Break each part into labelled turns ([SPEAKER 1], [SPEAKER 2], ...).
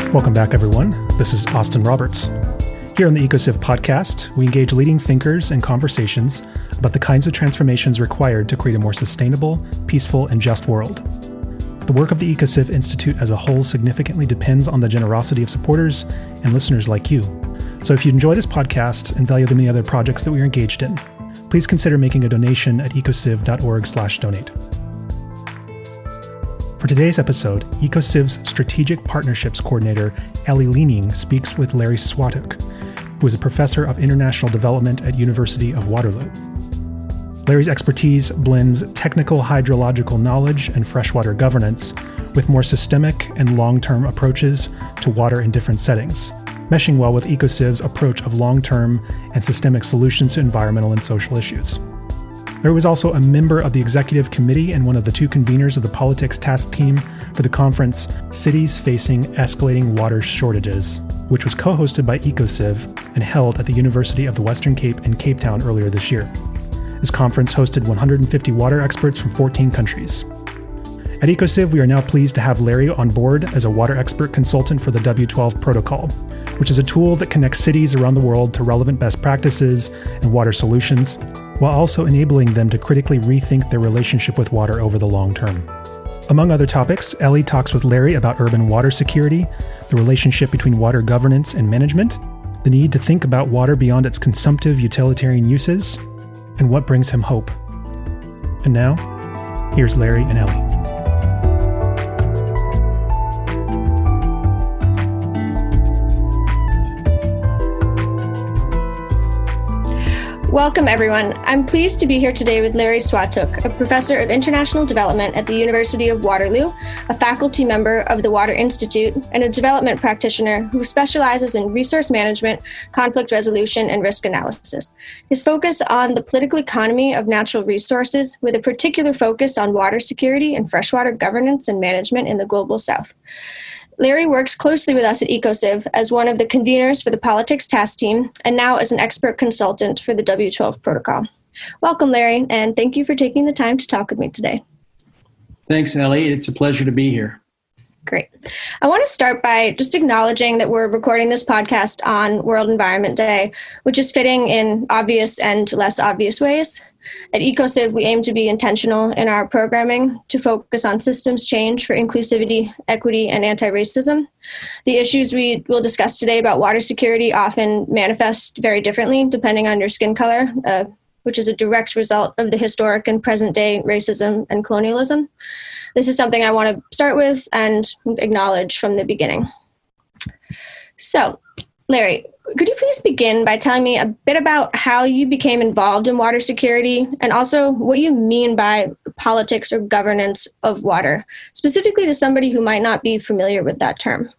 [SPEAKER 1] Welcome back, everyone. This is Austin Roberts. Here on the EcoCiv podcast, we engage leading thinkers in conversations about the kinds of transformations required to create a more sustainable, peaceful, and just world. The work of the EcoCiv Institute as a whole significantly depends on the generosity of supporters and listeners like you. So if you enjoy this podcast and value the many other projects that we are engaged in, please consider making a donation at ecociv.org/donate. For today's episode, EcoCiv's Strategic Partnerships Coordinator, Ellie Leaning, speaks with Larry Swatuk, who is a professor of international development at University of Waterloo. Larry's expertise blends technical hydrological knowledge and freshwater governance with more systemic and long-term approaches to water in different settings, meshing well with EcoCiv's approach of long-term and systemic solutions to environmental and social issues. Larry was also a member of the executive committee and one of the two conveners of the politics task team for the conference Cities Facing Escalating Water Shortages, which was co-hosted by EcoCiv and held at the University of the Western Cape in Cape Town earlier this year. This conference hosted 150 water experts from 14 countries. At EcoCiv, we are now pleased to have Larry on board as a water expert consultant for the W12 Protocol, which is a tool that connects cities around the world to relevant best practices and water solutions, while also enabling them to critically rethink their relationship with water over the long term. Among other topics, Ellie talks with Larry about urban water security, the relationship between water governance and management, the need to think about water beyond its consumptive utilitarian uses, and what brings him hope. And now, here's Larry and Ellie.
[SPEAKER 2] Welcome, everyone. I'm pleased to be here today with Larry Swatuk, a professor of international development at the University of Waterloo, a faculty member of the Water Institute, and a development practitioner who specializes in resource management, conflict resolution, and risk analysis. His focus on the political economy of natural resources, with a particular focus on water security and freshwater governance and management in the Global South. Larry works closely with us at EcoCiv as one of the conveners for the Politics Task Team, and now as an expert consultant for the W12 Protocol. Welcome, Larry, and thank you for taking the time to talk with me today.
[SPEAKER 3] Thanks, Ellie. It's a pleasure to be here.
[SPEAKER 2] Great. I want to start by just acknowledging that we're recording this podcast on World Environment Day, which is fitting in obvious and less obvious ways. At EcoCiv, we aim to be intentional in our programming to focus on systems change for inclusivity, equity, and anti-racism. The issues we will discuss today about water security often manifest very differently depending on your skin color, which is a direct result of the historic and present-day racism and colonialism. This is something I want to start with and acknowledge from the beginning. So, Larry, could you please begin by telling me a bit about how you became involved in water security and also what you mean by politics or governance of water, specifically to somebody who might not be familiar with that term?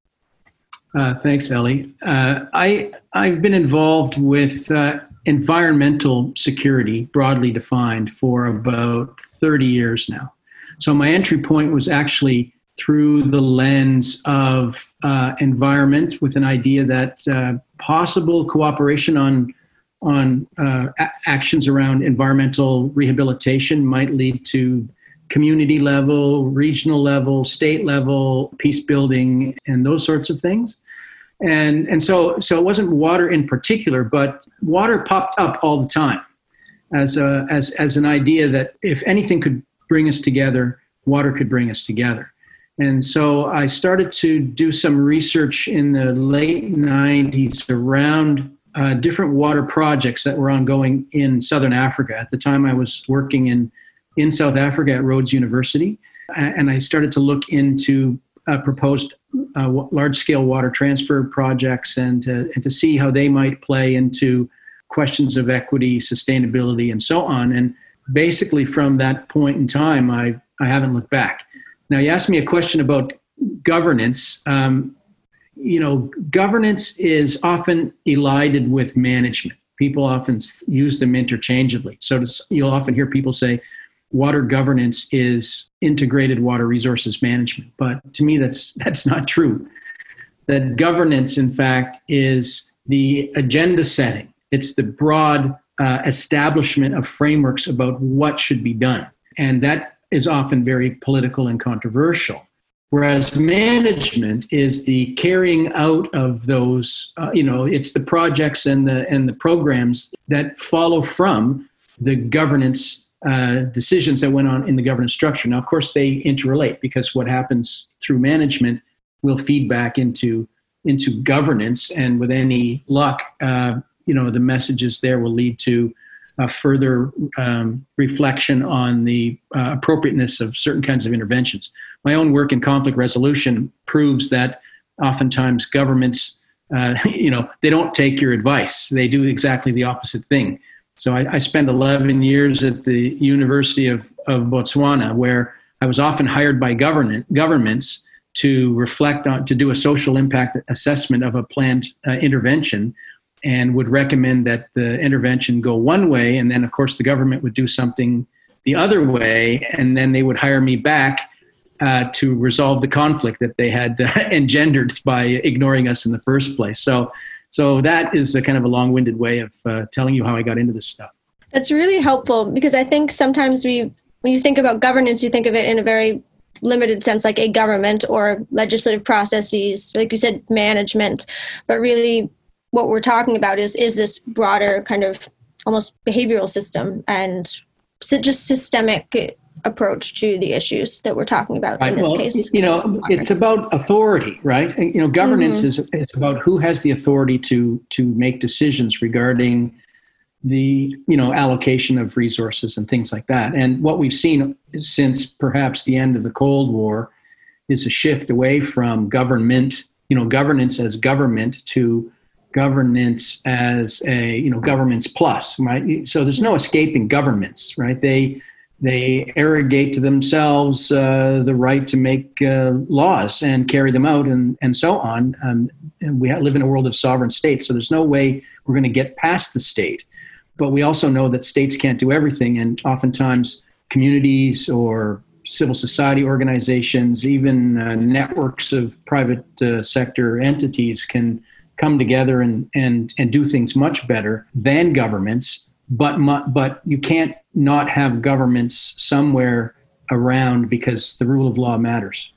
[SPEAKER 3] Thanks, Ellie. I've been involved with environmental security, broadly defined, for about 30 years now. So my entry point was actually through the lens of environment, with an idea that possible cooperation on actions around environmental rehabilitation might lead to community level, regional level, state level, peace building, and those sorts of things. And so it wasn't water in particular, but water popped up all the time as an idea that if anything could bring us together, water could bring us together. And so I started to do some research in the late 90s around different water projects that were ongoing in Southern Africa. At the time, I was working in South Africa at Rhodes University, and I started to look into proposed large-scale water transfer projects and to see how they might play into questions of equity, sustainability, and so on. And basically, from that point in time, I haven't looked back. Now, you asked me a question about governance. Governance is often elided with management. People often use them interchangeably. So you'll often hear people say, water governance is integrated water resources management. But to me, that's not true. That governance, in fact, is the agenda setting. It's the broad establishment of frameworks about what should be done. And that is often very political and controversial. Whereas management is the carrying out of those, it's the projects and the programs that follow from the governance decisions that went on in the governance structure. Now, of course, they interrelate, because what happens through management will feed back into governance, and with any luck, the messages there will lead to further reflection on the appropriateness of certain kinds of interventions. My own work in conflict resolution proves that oftentimes governments, they don't take your advice. They do exactly the opposite thing. So I spent 11 years at the University of Botswana, where I was often hired by governments to reflect on, to do a social impact assessment of a planned intervention, and would recommend that the intervention go one way, and then of course the government would do something the other way, and then they would hire me back to resolve the conflict that they had engendered by ignoring us in the first place. So that is a kind of a long-winded way of telling you how I got into this stuff.
[SPEAKER 2] That's really helpful, because I think sometimes when you think about governance, you think of it in a very limited sense, like a government or legislative processes, like you said, management, but really what we're talking about is this broader kind of almost behavioral system and just systemic approach to the issues that we're talking about in this case.
[SPEAKER 3] It's about authority, right? Governance is about who has the authority to make decisions regarding the allocation of resources and things like that. And what we've seen since perhaps the end of the Cold War is a shift away from government, governance as government, to governance as a governments plus, right? So there's no escaping governments, right? They arrogate to themselves the right to make laws and carry them out and so on. And we live in a world of sovereign states, so there's no way we're going to get past the state. But we also know that states can't do everything, and oftentimes communities or civil society organizations, even networks of private sector entities can come together and do things much better than governments. But you can't not have governments somewhere around, because the rule of law matters.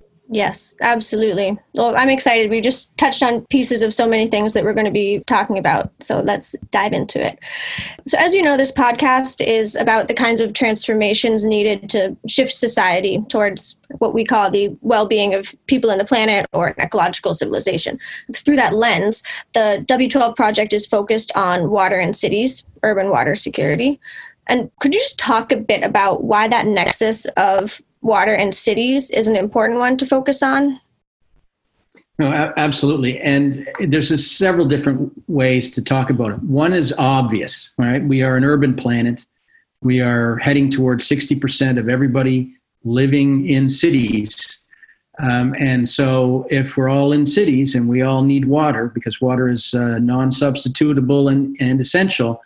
[SPEAKER 2] Yes, absolutely. Well, I'm excited. We just touched on pieces of so many things that we're going to be talking about. So let's dive into it. So as you know, this podcast is about the kinds of transformations needed to shift society towards what we call the well-being of people on the planet, or an ecological civilization. Through that lens, the W12 project is focused on water in cities, urban water security. And could you just talk a bit about why that nexus of water and cities is an important one to focus on?
[SPEAKER 3] No, absolutely. And there's several different ways to talk about it. One is obvious, right? We are an urban planet. We are heading towards 60% of everybody living in cities. And so if we're all in cities and we all need water, because water is non-substitutable and essential,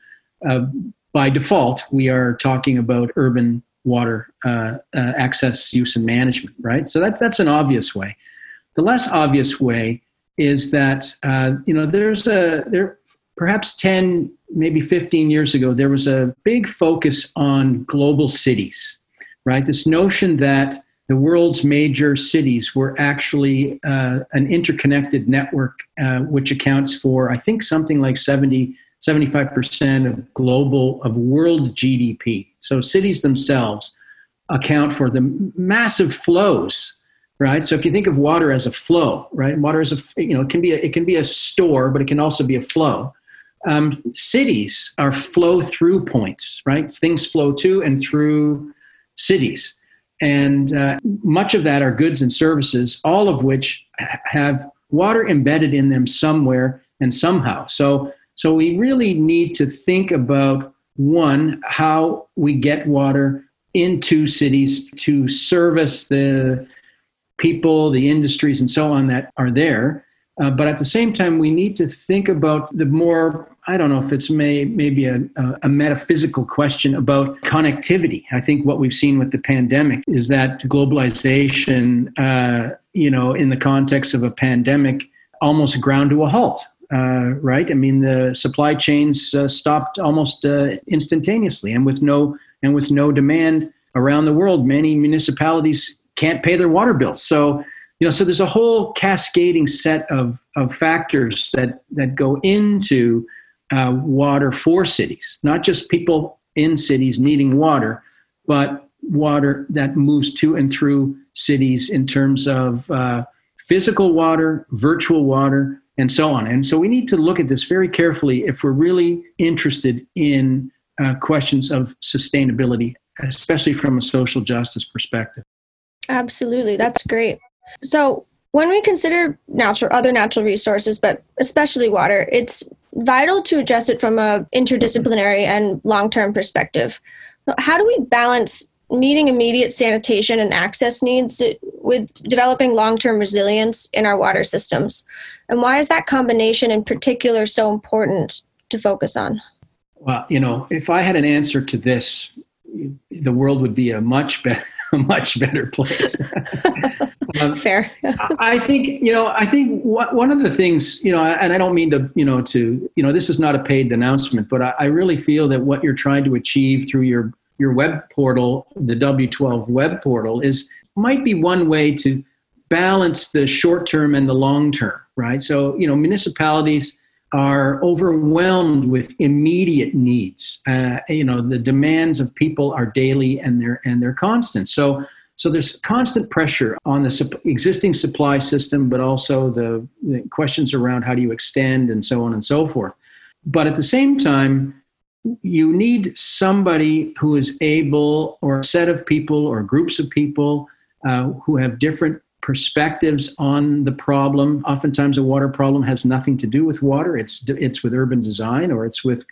[SPEAKER 3] by default, we are talking about urban water access, use, and management, right? So that's an obvious way. The less obvious way is that there perhaps 10, maybe 15 years ago, there was a big focus on global cities, right? This notion that the world's major cities were actually an interconnected network, which accounts for, I think, something like 75% of world GDP. So cities themselves account for the massive flows, right? So if you think of water as a flow, right? Water is it can be a store, but it can also be a flow. Cities are flow through points, right? Things flow to and through cities. And much of that are goods and services, all of which have water embedded in them somewhere and somehow. So we really need to think about, one, how we get water into cities to service the people, the industries, and so on that are there. But at the same time, we need to think about the more, I don't know if it's maybe a metaphysical question about connectivity. I think what we've seen with the pandemic is that globalization, in the context of a pandemic, almost ground to a halt. Right? I mean, the supply chains stopped almost instantaneously, and with no demand around the world, many municipalities can't pay their water bills. So, so there's a whole cascading set of factors that go into water for cities, not just people in cities needing water, but water that moves to and through cities in terms of physical water, virtual water, and so on. And so we need to look at this very carefully if we're really interested in questions of sustainability, especially from a social justice perspective.
[SPEAKER 2] Absolutely. That's great. So when we consider other natural resources, but especially water, it's vital to address it from an interdisciplinary and long-term perspective. How do we balance meeting immediate sanitation and access needs with developing long-term resilience in our water systems? And why is that combination in particular so important to focus on?
[SPEAKER 3] Well, if I had an answer to this, the world would be a much better place.
[SPEAKER 2] Fair.
[SPEAKER 3] I think one of the things, and I don't mean to, this is not a paid announcement, but I really feel that what you're trying to achieve through your web portal, the W12 web portal, might be one way to balance the short term and the long term, right? So, municipalities are overwhelmed with immediate needs. The demands of people are daily and they're constant. So there's constant pressure on the existing supply system, but also the questions around how do you extend and so on and so forth. But at the same time, you need somebody who is able, or a set of people or groups of people who have different perspectives on the problem. Oftentimes a water problem has nothing to do with water. It's with urban design, or it's with,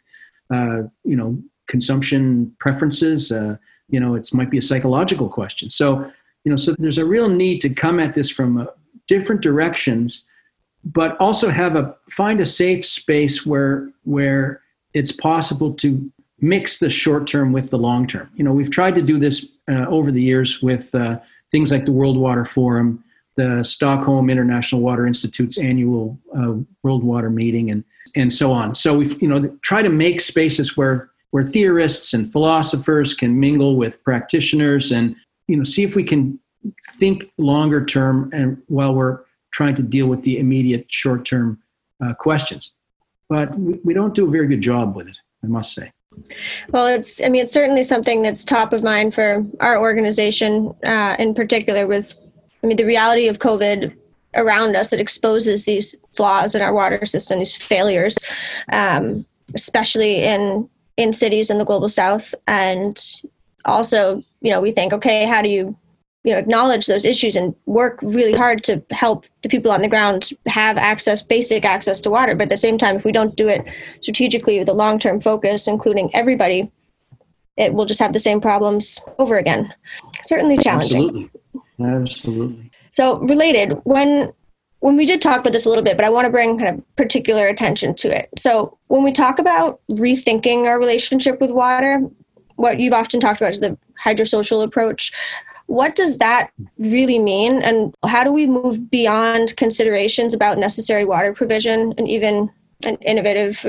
[SPEAKER 3] consumption preferences. It might be a psychological question. So there's a real need to come at this from different directions, but also find a safe space where it's possible to mix the short term with the long term. We've tried to do this over the years with things like the World Water Forum, the Stockholm International Water Institute's annual World Water Meeting, and so on. So we've try to make spaces where theorists and philosophers can mingle with practitioners, and see if we can think longer term, and while we're trying to deal with the immediate short term questions. But we don't do a very good job with it, I must say.
[SPEAKER 2] Well, it's certainly something that's top of mind for our organization in particular, with the reality of COVID around us that exposes these flaws in our water system, these failures, especially in cities in the global south. And also, we think, okay, how do you acknowledge those issues and work really hard to help the people on the ground have basic access to water. But at the same time, if we don't do it strategically with a long-term focus, including everybody, it will just have the same problems over again. Certainly challenging.
[SPEAKER 3] Absolutely.
[SPEAKER 2] So related, when we did talk about this a little bit, but I want to bring kind of particular attention to it. So when we talk about rethinking our relationship with water, what you've often talked about is the hydrosocial approach. What does that really mean? And how do we move beyond considerations about necessary water provision and even an innovative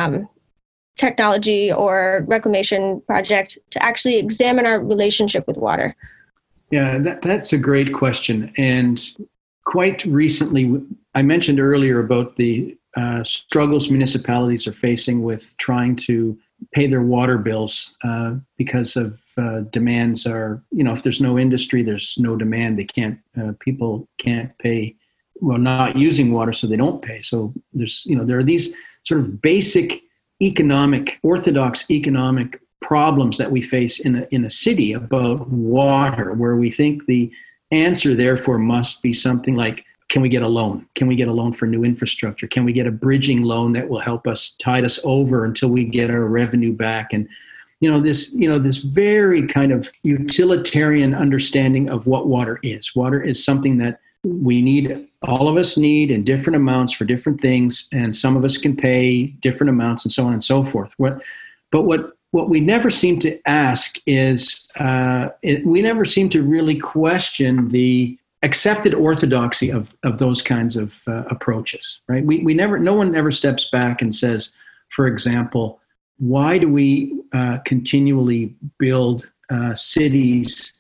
[SPEAKER 2] technology or reclamation project to actually examine our relationship with water?
[SPEAKER 3] Yeah, that's a great question. And quite recently, I mentioned earlier about the struggles municipalities are facing with trying to pay their water bills because of demands are, if there's no industry, there's no demand. People can't pay, not using water, so they don't pay. So there are these sort of basic orthodox economic problems that we face in a city about water, where we think the answer therefore must be something like, can we get a loan? Can we get a loan for new infrastructure? Can we get a bridging loan that will help us tide us over until we get our revenue back? And this very kind of utilitarian understanding of what water is. Water is something that we need, all of us need in different amounts for different things, and some of us can pay different amounts and so on and so forth. But what we never seem to ask is, we never seem to really question the accepted orthodoxy of those kinds of approaches, right? No one ever steps back and says, for example, why do we continually build cities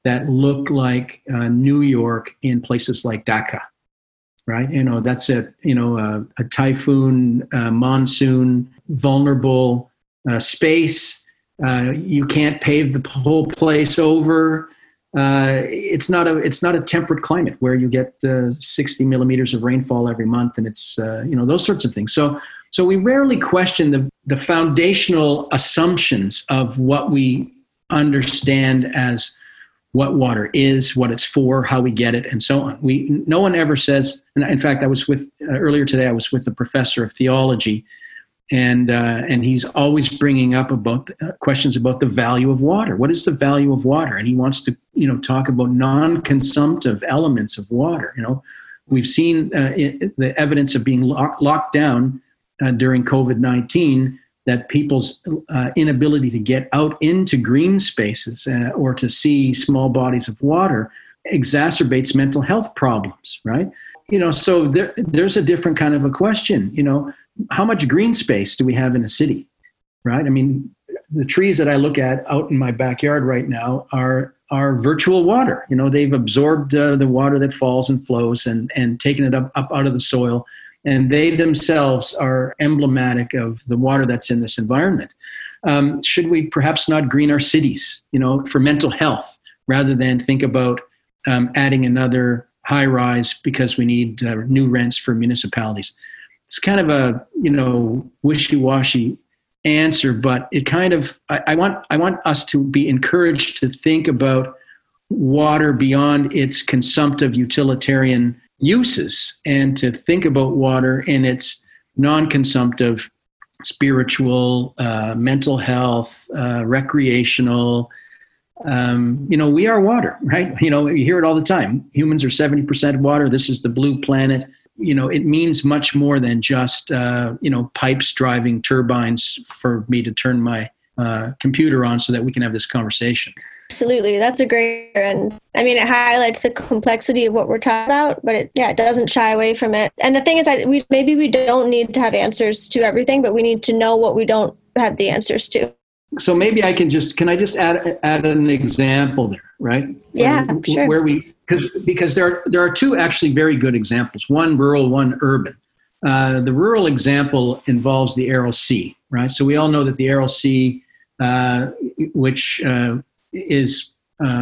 [SPEAKER 3] that look like New York in places like Dhaka, right? That's a typhoon, monsoon, vulnerable space. You can't pave the whole place over. It's not a temperate climate where you get 60 millimeters of rainfall every month, and it's those sorts of things. So we rarely question the foundational assumptions of what we understand as what water is, what it's for, how we get it, and so on. No one ever says. And in fact, I was with earlier today. I was with a professor of theology, and he's always bringing up about questions about the value of water. What is the value of water? And he wants to talk about non-consumptive elements of water. We've seen the evidence of being locked down during COVID-19, that people's inability to get out into green spaces or to see small bodies of water exacerbates mental health problems, right? So there's a different kind of a question. How much green space do we have in a city, right? I mean, the trees that I look at out in my backyard right now are virtual water. They've absorbed the water that falls and flows and taken it up out of the soil. And they themselves are emblematic of the water that's in this environment. Should we perhaps not green our cities, for mental health, rather than think about adding another high rise because we need new rents for municipalities? It's kind of a wishy-washy answer, but it kind of I want us to be encouraged to think about water beyond its consumptive utilitarian uses, and to think about water in its non-consumptive, spiritual, mental health, recreational. We are water, right? You hear it all the time. Humans are 70% water. This is the blue planet. It means much more than just, pipes driving turbines for me to turn my computer on so that we can have this conversation.
[SPEAKER 2] Absolutely. That's a great, and I mean, it highlights the complexity of what we're talking about, but it doesn't shy away from it. And the thing is that we don't need to have answers to everything, but we need to know what we don't have the answers to.
[SPEAKER 3] So maybe can I just add an example there, right?
[SPEAKER 2] Yeah, sure.
[SPEAKER 3] Where because there are two actually very good examples, one rural, one urban. The rural example involves the Aral Sea, right? So we all know that the Aral Sea, which is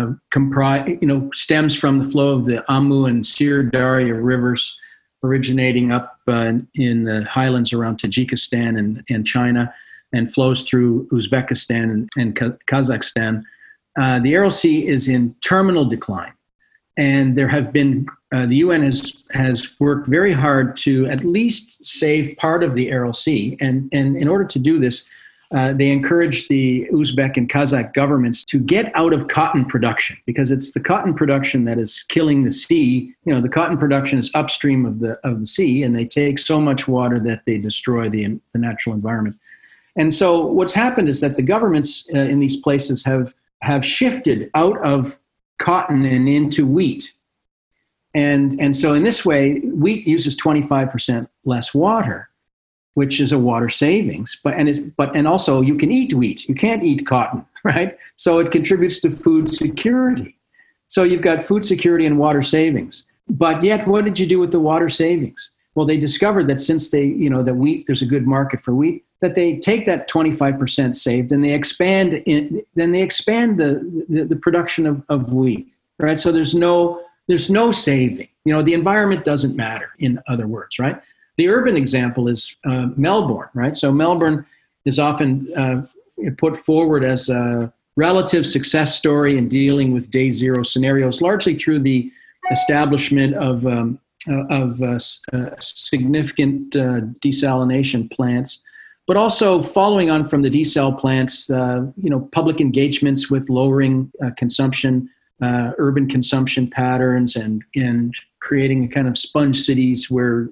[SPEAKER 3] stems from the flow of the Amu and Sir Darya rivers originating up in the highlands around Tajikistan and China, and flows through Uzbekistan and Kazakhstan. The Aral Sea is in terminal decline, and there have been the UN has worked very hard to at least save part of the Aral Sea, and in order to do this, they encourage the Uzbek and Kazakh governments to get out of cotton production, because it's the cotton production that is killing the sea. The cotton production is upstream of the sea, and they take so much water that they destroy the natural environment. And so what's happened is that the governments in these places have shifted out of cotton and into wheat. And so in this way, wheat uses 25% less water, which is a water savings. But also you can eat wheat. You can't eat cotton, right? So it contributes to food security. So you've got food security and water savings. But yet, what did you do with the water savings? Well, they discovered that since that wheat, there's a good market for wheat, that they take that 25% saved and they expand the production of wheat, right? So there's no saving. The environment doesn't matter, in other words, right? The urban example is Melbourne, right? So Melbourne is often put forward as a relative success story in dealing with day zero scenarios, largely through the establishment of significant desalination plants, but also following on from the desal plants, public engagements with lowering consumption, urban consumption patterns, and creating a kind of sponge cities where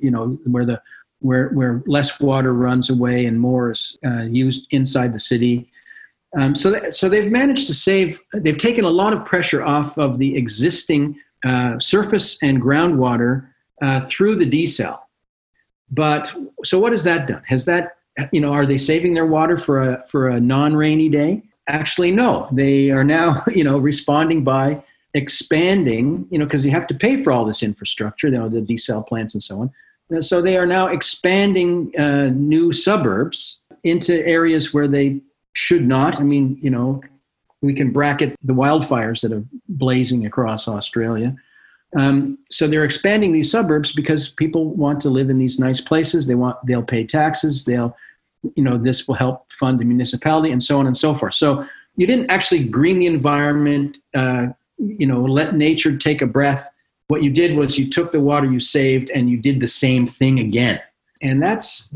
[SPEAKER 3] less water runs away and more is used inside the city. So they've managed to save. They've taken a lot of pressure off of the existing surface and groundwater through the desal. But so what has that done? Has that, are they saving their water for a non-rainy day? Actually, no. They are now, responding by expanding, because you have to pay for all this infrastructure, the desal plants and so on. So they are now expanding new suburbs into areas where they should not. I mean, we can bracket the wildfires that are blazing across Australia. So they're expanding these suburbs because people want to live in these nice places. They'll pay taxes. This will help fund the municipality and so on and so forth. So you didn't actually green the environment, let nature take a breath. What you did was you took the water you saved and you did the same thing again. And that's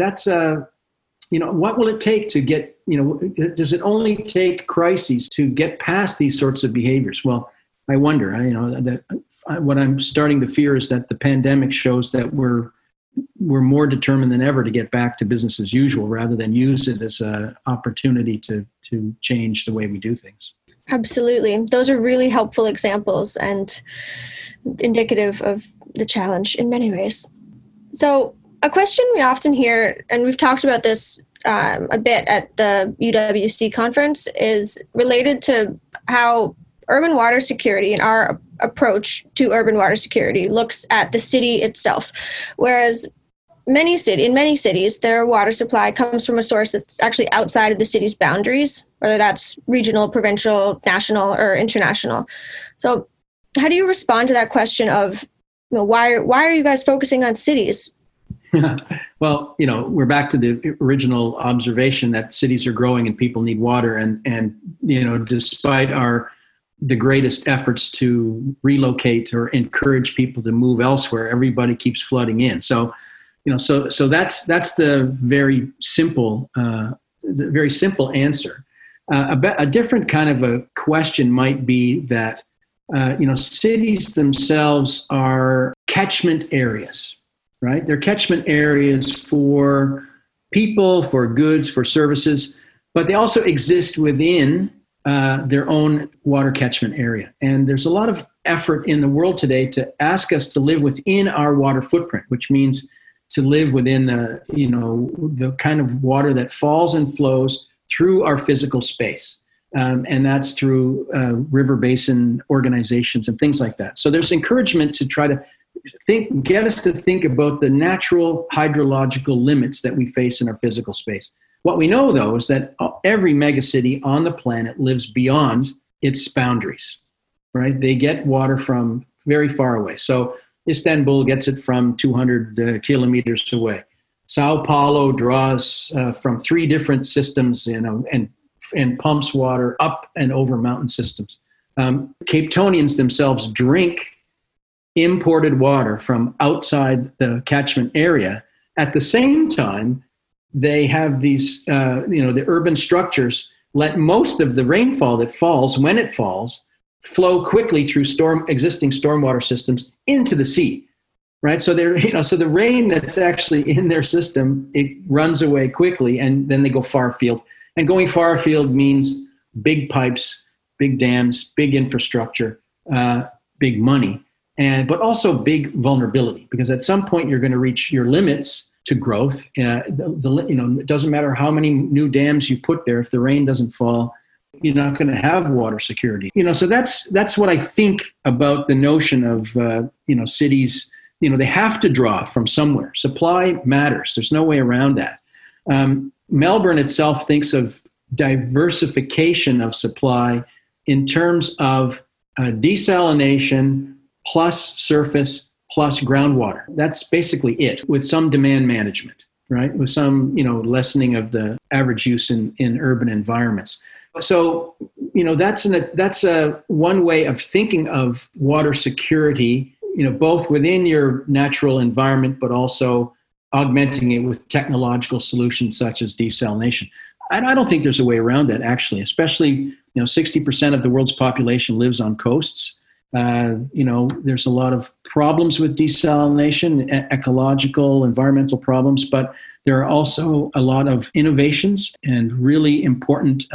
[SPEAKER 3] what will it take to get, does it only take crises to get past these sorts of behaviors? Well, I wonder, what I'm starting to fear is that the pandemic shows that we're more determined than ever to get back to business as usual rather than use it as an opportunity to change the way we do things.
[SPEAKER 2] Absolutely. Those are really helpful examples and indicative of the challenge in many ways. So a question we often hear, and we've talked about this a bit at the UWC conference, is related to how urban water security and our approach to urban water security looks at the city itself. Whereas in many cities, their water supply comes from a source that's actually outside of the city's boundaries, whether that's regional, provincial, national, or international. So how do you respond to that question of, why are you guys focusing on cities?
[SPEAKER 3] Well, we're back to the original observation that cities are growing and people need water. And despite the greatest efforts to relocate or encourage people to move elsewhere, everybody keeps flooding in. So that's the very simple answer. A different kind of a question might be that, cities themselves are catchment areas, right? They're catchment areas for people, for goods, for services, but they also exist within their own water catchment area. And there's a lot of effort in the world today to ask us to live within our water footprint, which means to live within the kind of water that falls and flows through our physical space. And that's through river basin organizations and things like that. So there's encouragement to try to get us to think about the natural hydrological limits that we face in our physical space. What we know, though, is that every megacity on the planet lives beyond its boundaries, right? They get water from very far away. So Istanbul gets it from 200 kilometers away. Sao Paulo draws from 3 different systems, and pumps water up and over mountain systems. Cape Townians themselves drink imported water from outside the catchment area. At the same time, they have these, the urban structures let most of the rainfall that falls, when it falls, flow quickly through existing stormwater systems into the sea, right? So so the rain that's actually in their system, it runs away quickly, and then they go far afield. And going far afield means big pipes, big dams, big infrastructure, big money, but also big vulnerability, because at some point you're going to reach your limits to growth. It doesn't matter how many new dams you put there. If the rain doesn't fall, you're not going to have water security. So that's what I think about the notion of cities. They have to draw from somewhere. Supply matters. There's no way around that. Melbourne itself thinks of diversification of supply in terms of desalination plus surface plus groundwater. That's basically it, with some demand management, right? With some, lessening of the average use in urban environments. So, that's a one way of thinking of water security, both within your natural environment, but also augmenting it with technological solutions such as desalination. I don't think there's a way around that, actually, especially, 60% of the world's population lives on coasts. There's a lot of problems with desalination, ecological, environmental problems, but there are also a lot of innovations and really important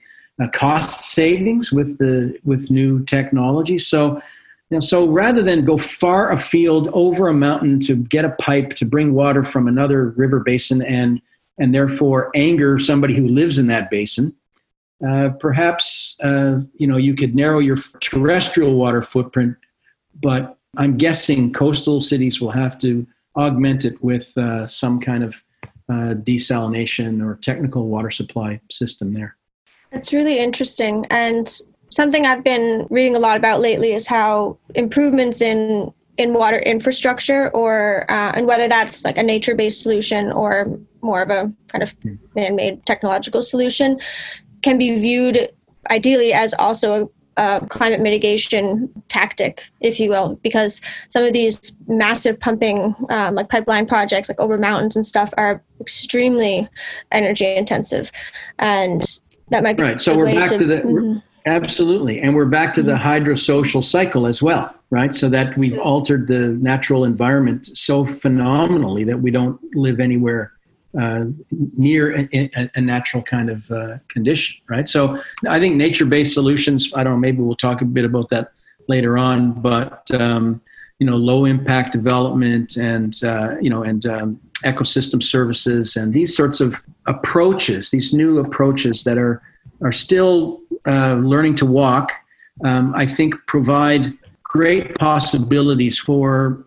[SPEAKER 3] cost savings with new technology. So rather than go far afield over a mountain to get a pipe to bring water from another river basin and therefore anger somebody who lives in that basin, perhaps you could narrow your terrestrial water footprint, but I'm guessing coastal cities will have to augment it with some kind of desalination or technical water supply system there.
[SPEAKER 2] That's really interesting. And something I've been reading a lot about lately is how improvements in water infrastructure and whether that's like a nature-based solution or more of a kind of man-made technological solution can be viewed ideally as also a climate mitigation tactic, if you will, because some of these massive pumping like pipeline projects like over mountains and stuff are extremely energy intensive. And that might be
[SPEAKER 3] right. So we're back to the absolutely, and we're back to the hydrosocial cycle as well, right? So that we've altered the natural environment so phenomenally that we don't live anywhere near a natural kind of condition, right? So I think nature-based solutions, I don't know, maybe we'll talk a bit about that later on, but low impact development and ecosystem services and these sorts of approaches, these new approaches that are still learning to walk, I think provide great possibilities for,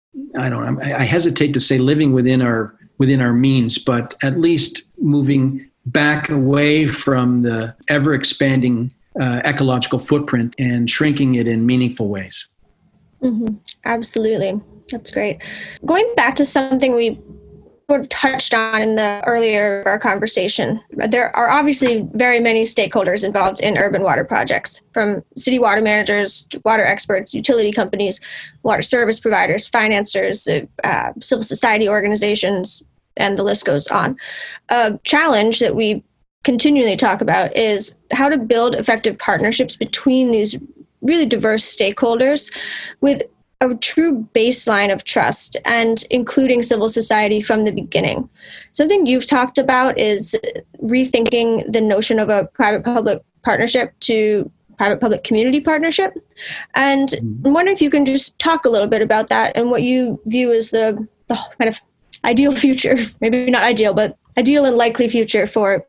[SPEAKER 3] I hesitate to say living within our means, but at least moving back away from the ever expanding ecological footprint and shrinking it in meaningful ways.
[SPEAKER 2] Mm-hmm. Absolutely. That's great. Going back to something we touched on in the earlier our conversation, there are obviously very many stakeholders involved in urban water projects, from city water managers to water experts, utility companies, water service providers, financiers, civil society organizations, and the list goes on. A challenge that we continually talk about is how to build effective partnerships between these really diverse stakeholders with a true baseline of trust and including civil society from the beginning. Something you've talked about is rethinking the notion of a private-public partnership to private-public community partnership. And I'm wondering if you can just talk a little bit about that and what you view as the kind of ideal future, maybe not ideal, but ideal and likely future for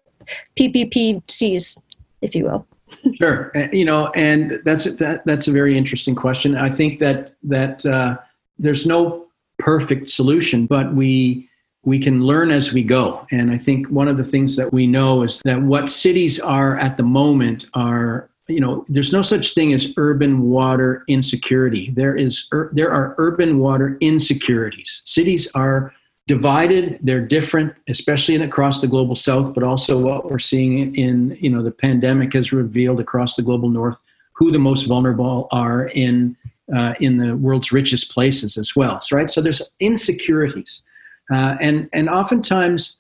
[SPEAKER 2] PPPCs, if you will.
[SPEAKER 3] Sure, and that's a very interesting question. I think that there's no perfect solution, but we can learn as we go. And I think one of the things that we know is that what cities are at the moment are, there's no such thing as urban water insecurity. There are urban water insecurities. Cities are divided, they're different, especially across the global south, but also what we're seeing in, the pandemic has revealed across the global north who the most vulnerable are in the world's richest places as well. So, right? So there's insecurities. And oftentimes,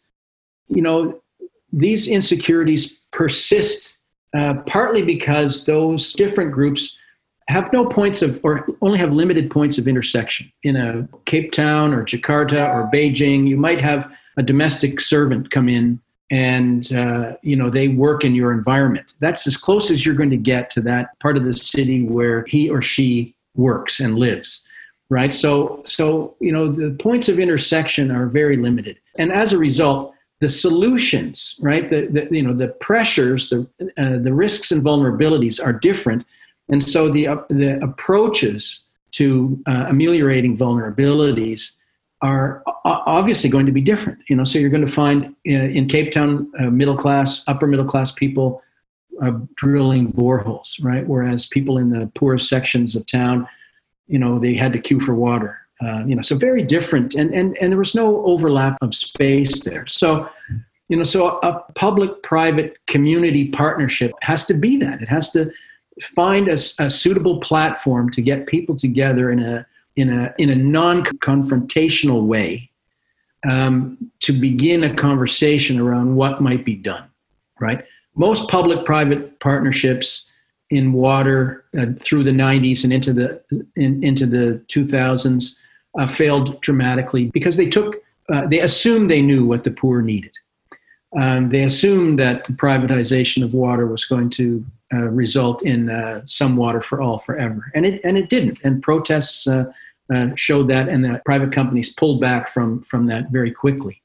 [SPEAKER 3] these insecurities persist partly because those different groups have no points of, or only have limited points of intersection. In a Cape Town or Jakarta or Beijing, you might have a domestic servant come in and, they work in your environment. That's as close as you're going to get to that part of the city where he or she works and lives, right? So the points of intersection are very limited. And as a result, the solutions, right, the pressures, the risks and vulnerabilities are different. And so the approaches to ameliorating vulnerabilities are obviously going to be different. So you're going to find in Cape Town, upper middle class people drilling boreholes, right? Whereas people in the poorest sections of town, they had to queue for water. So very different, and there was no overlap of space there. So, so a public-private community partnership has to be that. It has to find a suitable platform to get people together in a non-confrontational way to begin a conversation around what might be done, right? Most public-private partnerships in water through the 90s and into the 2000s failed dramatically because they assumed they knew what the poor needed. They assumed that the privatization of water was going to result in some water for all forever. And it didn't. And protests showed that, and the private companies pulled back from that very quickly.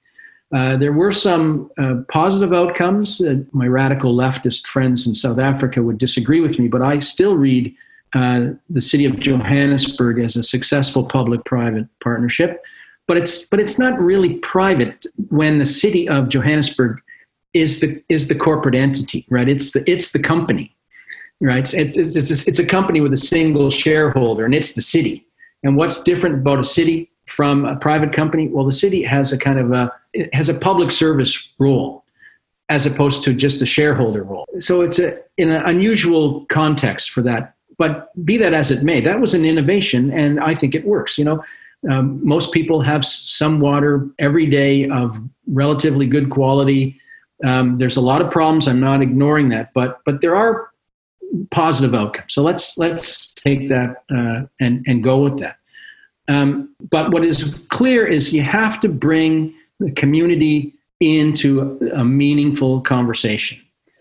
[SPEAKER 3] There were some positive outcomes. My radical leftist friends in South Africa would disagree with me, but I still read the city of Johannesburg as a successful public-private partnership. But it's not really private when the city of Johannesburg is the corporate entity, right? It's the company, right? It's a company with a single shareholder, and it's the city. And what's different about a city from a private company? Well, the city has it has a public service role as opposed to just a shareholder role. So it's in an unusual context for that. But be that as it may, that was an innovation, and I think it works. Most people have some water every day of relatively good quality. There's a lot of problems. I'm not ignoring that, but there are positive outcomes. So let's take that and go with that. But what is clear is you have to bring the community into a meaningful conversation.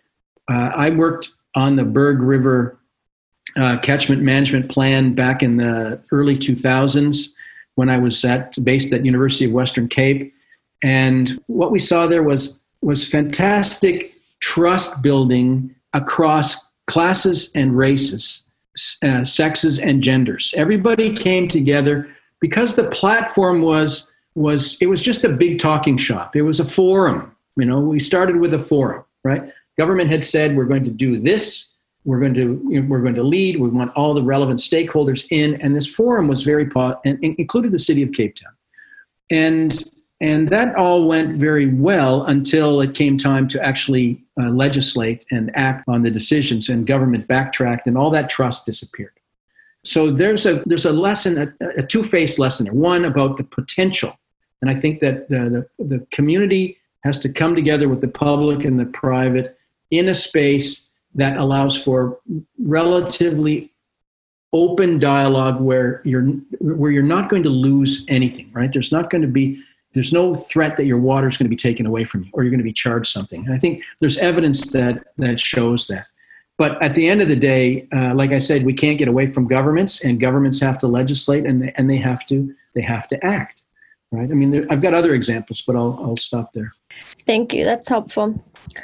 [SPEAKER 3] I worked on the Berg River catchment management plan back in the early 2000s when I was based at University of Western Cape. And what we saw there was fantastic trust building across classes and races, sexes and genders. Everybody came together because the platform was just a big talking shop. It was a forum. We started with a forum, right? Government had said, we're going to do this. We're going to lead. We want all the relevant stakeholders in. And this forum was and included the city of Cape Town. And that all went very well until it came time to actually legislate and act on the decisions, and government backtracked and all that trust disappeared. So there's a lesson, a two-faced lesson there. One about the potential. And I think that the community has to come together with the public and the private in a space that allows for relatively open dialogue where you're not going to lose anything, right? There's no threat that your water is going to be taken away from you or you're going to be charged something. And I think there's evidence that shows that. But at the end of the day, like I said, we can't get away from governments, and governments have to legislate, and they have to act, right? I mean, I've got other examples, but I'll stop there.
[SPEAKER 2] Thank you. That's helpful.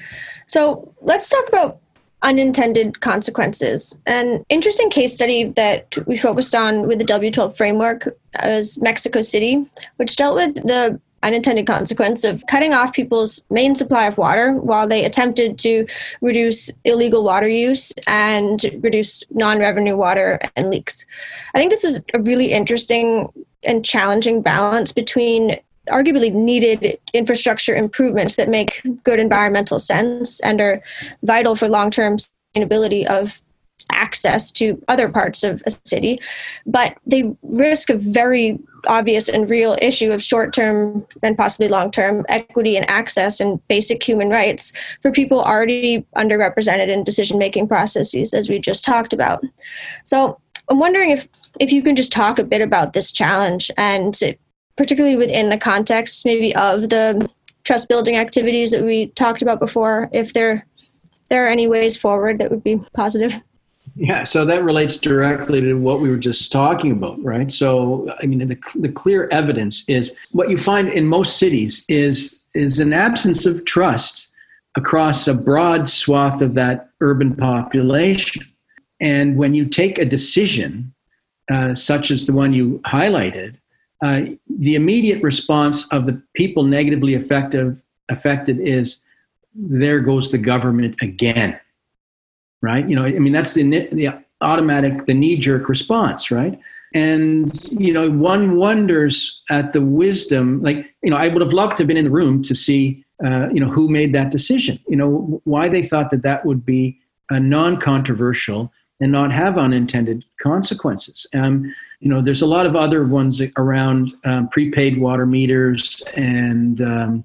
[SPEAKER 2] So let's talk about unintended consequences. An interesting case study that we focused on with the W12 framework was Mexico City, which dealt with the unintended consequence of cutting off people's main supply of water while they attempted to reduce illegal water use and reduce non-revenue water and leaks. I think this is a really interesting and challenging balance between arguably needed infrastructure improvements that make good environmental sense and are vital for long-term sustainability of access to other parts of a city, but they risk a very obvious and real issue of short-term and possibly long-term equity and access and basic human rights for people already underrepresented in decision-making processes, as we just talked about. So I'm wondering if you can just talk a bit about this challenge, and particularly within the context maybe of the trust building activities that we talked about before, if there are any ways forward that would be positive.
[SPEAKER 3] Yeah, so that relates directly to what we were just talking about, right? So, I mean, the clear evidence is what you find in most cities is an absence of trust across a broad swath of that urban population. And when you take a decision, such as the one you highlighted, the immediate response of the people negatively affected is, there goes the government again. Right? I mean, that's the automatic, the knee-jerk response, right? And, one wonders at the wisdom, I would have loved to have been in the room to see, who made that decision, why they thought that would be non-controversial and not have unintended consequences. There's a lot of other ones around prepaid water meters and,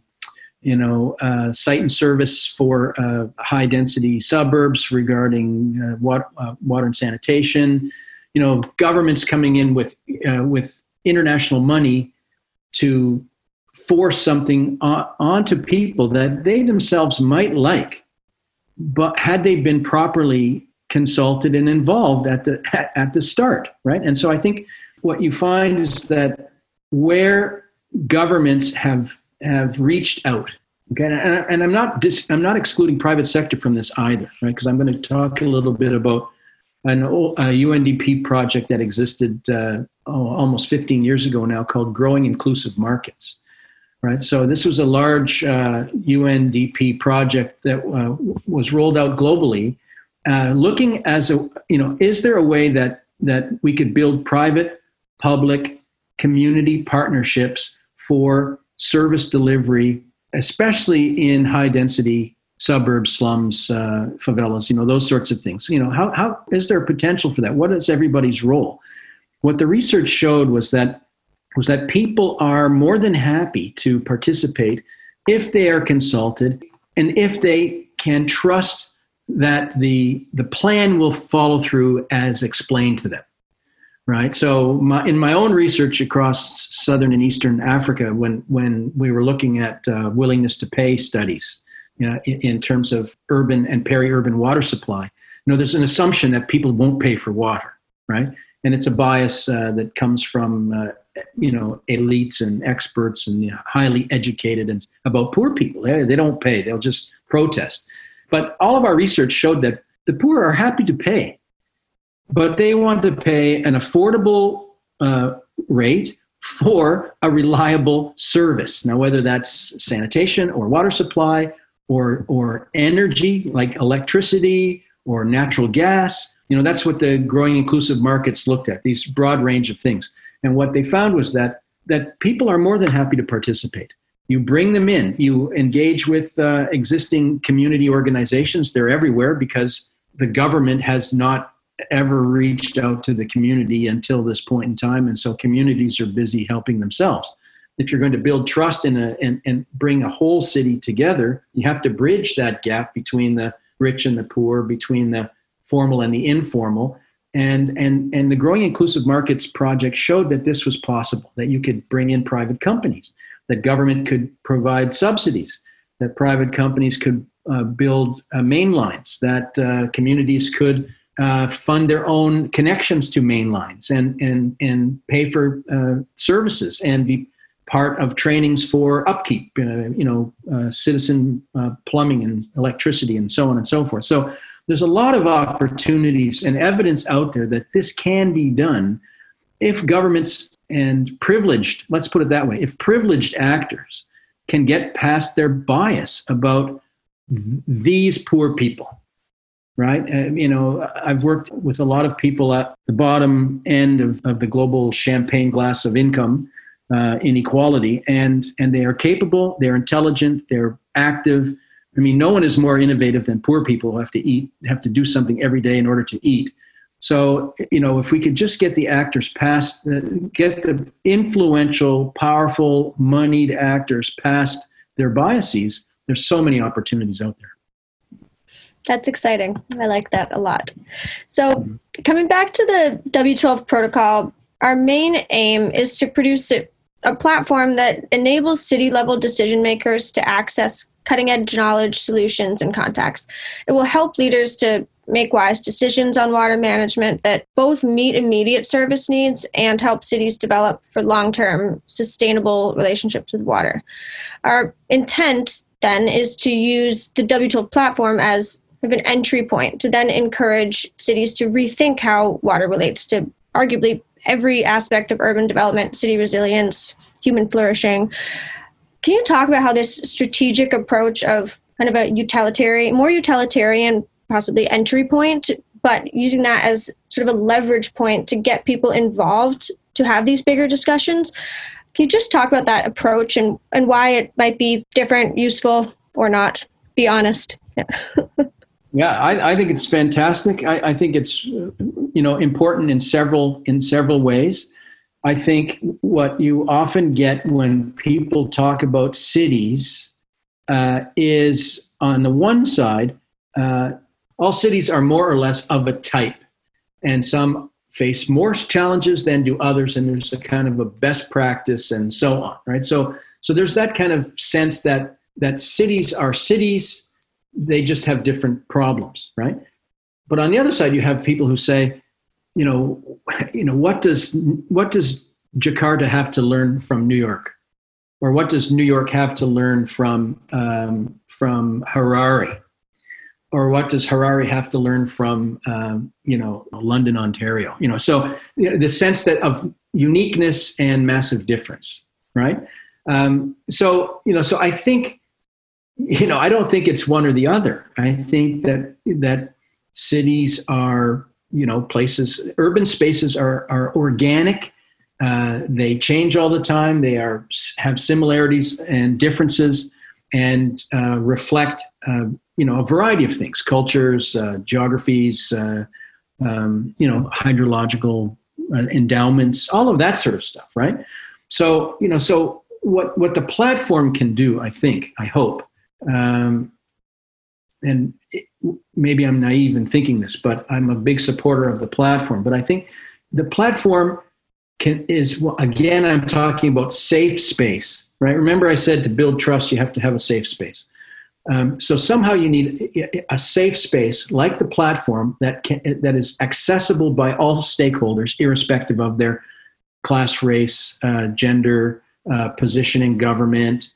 [SPEAKER 3] site and service for high density suburbs regarding water and sanitation. Governments coming in with international money to force something onto people that they themselves might like, but had they been properly consulted and involved at the start, right? And so I think what you find is that where governments have have reached out. Okay, and I'm not excluding private sector from this either, right? Because I'm going to talk a little bit about a UNDP project that existed almost 15 years ago now, called Growing Inclusive Markets, right? So this was a large UNDP project that was rolled out globally, looking as is there a way that we could build private, public, community partnerships for service delivery, especially in high density suburbs, slums, favelas, those sorts of things. How is there potential for that? What is everybody's role? What the research showed was that people are more than happy to participate if they are consulted and if they can trust that the plan will follow through as explained to them. Right. So in my own research across Southern and Eastern Africa, when we were looking at willingness to pay studies, in terms of urban and peri-urban water supply, there's an assumption that people won't pay for water, right? And it's a bias that comes from elites and experts and highly educated and about poor people. They don't pay; they'll just protest. But all of our research showed that the poor are happy to pay. But they want to pay an affordable rate for a reliable service. Now, whether that's sanitation or water supply or energy like electricity or natural gas, that's what the Growing Inclusive Markets looked at, these broad range of things. And what they found was that people are more than happy to participate. You bring them in, you engage with existing community organizations. They're everywhere because the government has not ever reached out to the community until this point in time. And so communities are busy helping themselves. If you're going to build trust and bring a whole city together, you have to bridge that gap between the rich and the poor, between the formal and the informal. And the Growing Inclusive Markets project showed that this was possible, that you could bring in private companies, that government could provide subsidies, that private companies could build main lines, that communities could fund their own connections to main lines and pay for services and be part of trainings for upkeep, citizen plumbing and electricity and so on and so forth. So there's a lot of opportunities and evidence out there that this can be done if governments and privileged, let's put it that way, if privileged actors can get past their bias about these poor people. Right. I've worked with a lot of people at the bottom end of the global champagne glass of income inequality, and they are capable, they're intelligent, they're active. No one is more innovative than poor people who have to do something every day in order to eat. So, if we could just get the actors past, get the influential, powerful, moneyed actors past their biases, there's so many opportunities out there.
[SPEAKER 2] That's exciting. I like that a lot. So coming back to the W12 protocol, our main aim is to produce a platform that enables city-level decision makers to access cutting-edge knowledge, solutions, and contacts. It will help leaders to make wise decisions on water management that both meet immediate service needs and help cities develop for long-term sustainable relationships with water. Our intent then is to use the W12 platform as an entry point to then encourage cities to rethink how water relates to arguably every aspect of urban development, city resilience, human flourishing. Can you talk about how this strategic approach of kind of a more utilitarian, possibly entry point, but using that as sort of a leverage point to get people involved to have these bigger discussions? Can you just talk about that approach and why it might be different, useful, or not? Be honest.
[SPEAKER 3] Yeah, I think it's fantastic. I think it's important in several ways. I think what you often get when people talk about cities is, on the one side, all cities are more or less of a type, and some face more challenges than do others, and there's a kind of a best practice and so on, right? So there's that kind of sense that cities are cities. They just have different problems, right? But on the other side, you have people who say, what does Jakarta have to learn from New York? Or what does New York have to learn from Harare? Or what does Harare have to learn from, London, Ontario? So the sense that of uniqueness and massive difference, right? So I think, I don't think it's one or the other. I think that cities are, places, urban spaces are organic. They change all the time. They have similarities and differences, and reflect, a variety of things: cultures, geographies, hydrological endowments, all of that sort of stuff, right? So, so what the platform can do, I hope, and maybe I'm naive in thinking this, but I'm a big supporter of the platform. But I think the platform again, I'm talking about safe space, right? Remember I said to build trust, you have to have a safe space. So somehow you need a safe space like the platform that is accessible by all stakeholders, irrespective of their class, race, gender, position in government,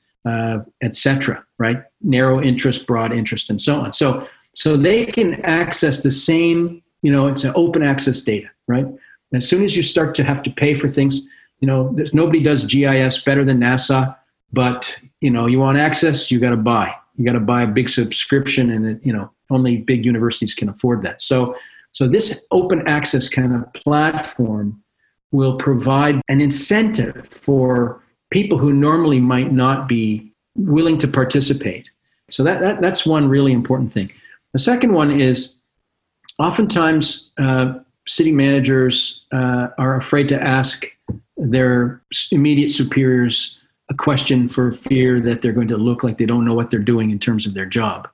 [SPEAKER 3] etc. Right? Narrow interest, broad interest, and so on. So they can access the same. It's an open access data, right? And as soon as you start to have to pay for things, nobody does GIS better than NASA. But you want access, you got to buy. You got to buy a big subscription, and only big universities can afford that. So this open access kind of platform will provide an incentive for people who normally might not be willing to participate. So that's one really important thing. The second one is oftentimes city managers are afraid to ask their immediate superiors a question for fear that they're going to look like they don't know what they're doing in terms of their job.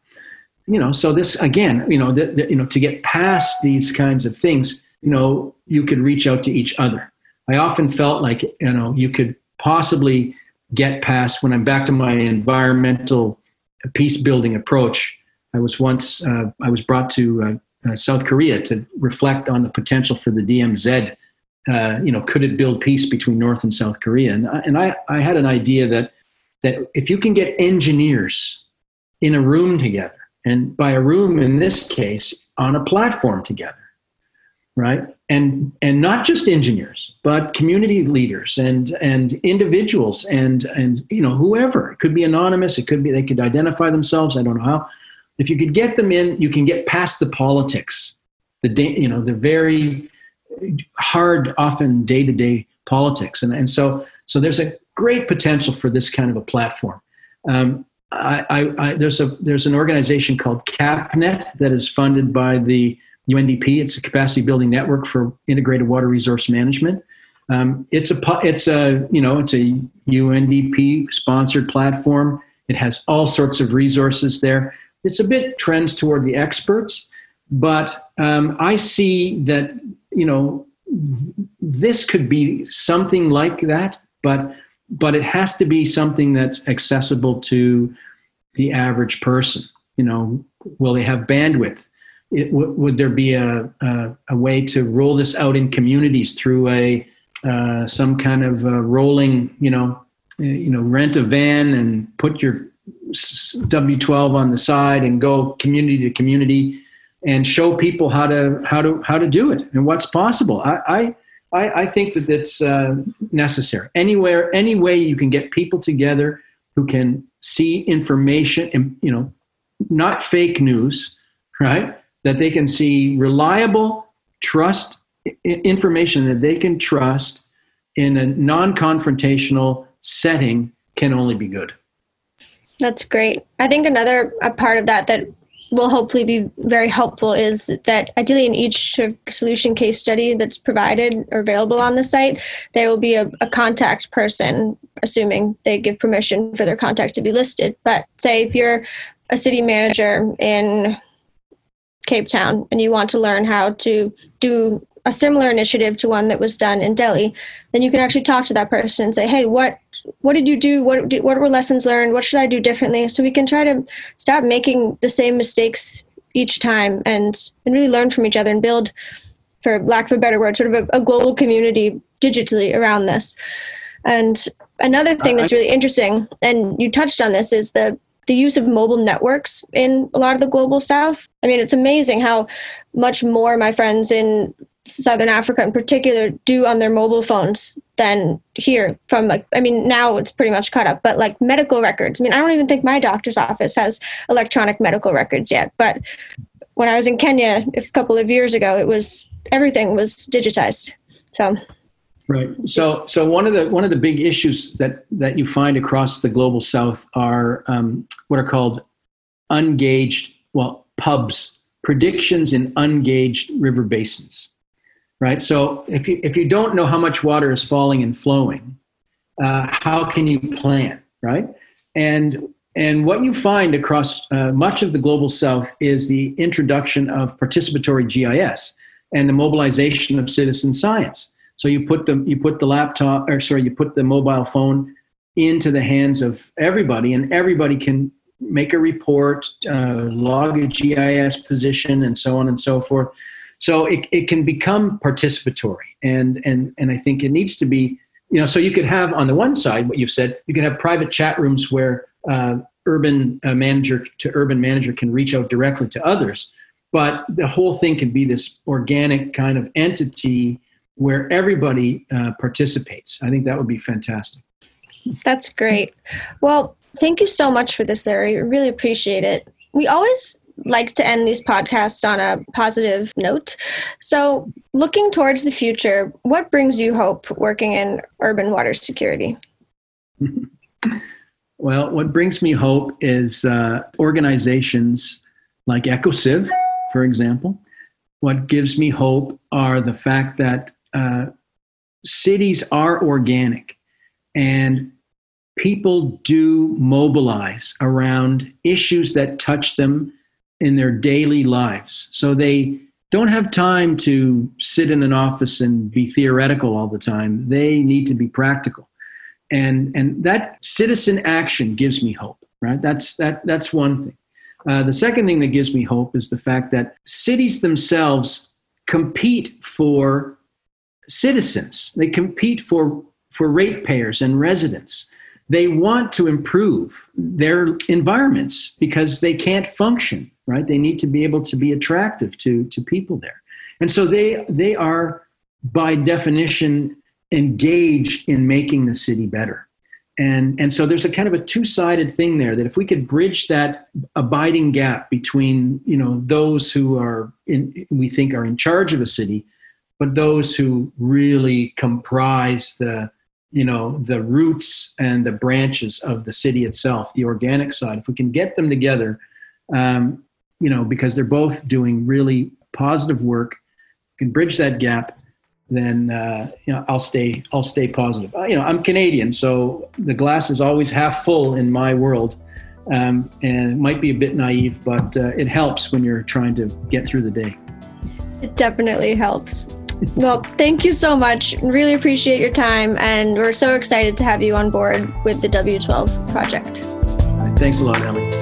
[SPEAKER 3] So this again, to get past these kinds of things, you could reach out to each other. I often felt like, you could possibly get past, when I'm back to my environmental peace building approach. I was brought to South Korea to reflect on the potential for the DMZ. Could it build peace between North and South Korea? And I had an idea that if you can get engineers in a room together, and by a room in this case, on a platform together, right? And not just engineers, but community leaders and individuals and whoever. It could be anonymous. It could be they could identify themselves. I don't know how. If you could get them in, you can get past the politics, the very hard, often day-to-day politics, and so there's a great potential for this kind of a platform. There's an organization called CapNet that is funded by the UNDP. It's a capacity building network for integrated water resource management. It's a UNDP sponsored platform. It has all sorts of resources there. It's a bit trends toward the experts, but I see that this could be something like that, but it has to be something that's accessible to the average person. Will they have bandwidth? Would there be a way to roll this out in communities through some kind of rolling, rent a van and put your W-12 on the side and go community to community and show people how to do it and what's possible. I think that it's necessary. Any way you can get people together who can see information, and not fake news, right? That they can see reliable, information that they can trust in a non-confrontational setting can only be good.
[SPEAKER 2] That's great. I think another part of that will hopefully be very helpful is that ideally in each solution case study that's provided or available on the site, there will be a contact person, assuming they give permission for their contact to be listed. But say if you're a city manager in Cape Town and you want to learn how to do a similar initiative to one that was done in Delhi, then you can actually talk to that person and say, hey, what did you do? What were lessons learned? What should I do differently? So we can try to stop making the same mistakes each time and really learn from each other and build, for lack of a better word, sort of a global community digitally around this. And Another thing that's really interesting, and you touched on this, is the use of mobile networks in a lot of the global south. I mean, it's amazing how much more my friends in Southern Africa in particular do on their mobile phones than here from now it's pretty much cut up, but like medical records. I mean, I don't even think my doctor's office has electronic medical records yet. But when I was in Kenya a couple of years ago, everything was digitized. So.
[SPEAKER 3] Right. So one of the big issues that you find across the global south are what are called PUBs, predictions in ungauged river basins. Right. So if you don't know how much water is falling and flowing, how can you plan? Right. And what you find across much of the global south is the introduction of participatory GIS and the mobilization of citizen science. So you put the mobile phone into the hands of everybody, and everybody can make a report, log a GIS position, and so on and so forth. So it can become participatory, and I think it needs to be, so you could have on the one side what you've said, you can have private chat rooms where urban manager to urban manager can reach out directly to others, but the whole thing can be this organic kind of entity where everybody participates. I think that would be fantastic.
[SPEAKER 2] That's great. Well, thank you so much for this, Larry. I really appreciate it. We always like to end these podcasts on a positive note. So looking towards the future, what brings you hope working in urban water security?
[SPEAKER 3] Well, what brings me hope is organizations like EcoCiv, for example. What gives me hope are the fact that cities are organic and people do mobilize around issues that touch them in their daily lives. So they don't have time to sit in an office and be theoretical all the time. They need to be practical. And that citizen action gives me hope, right? That's one thing. The second thing that gives me hope is the fact that cities themselves compete for citizens. They compete for ratepayers and residents. They want to improve their environments because they can't function, right? They need to be able to be attractive to people there. And so they are, by definition, engaged in making the city better. And so there's a kind of a two-sided thing there, that if we could bridge that abiding gap between, those who we think are in charge of a city, but those who really comprise the roots and the branches of the city itself, the organic side, if we can get them together, because they're both doing really positive work, can bridge that gap, then I'll stay positive. I'm Canadian, so the glass is always half full in my world, and it might be a bit naive, but it helps when you're trying to get through the day.
[SPEAKER 2] It definitely helps. Well, thank you so much. Really appreciate your time, and we're so excited to have you on board with the W12 project.
[SPEAKER 3] Thanks a lot, Ellie.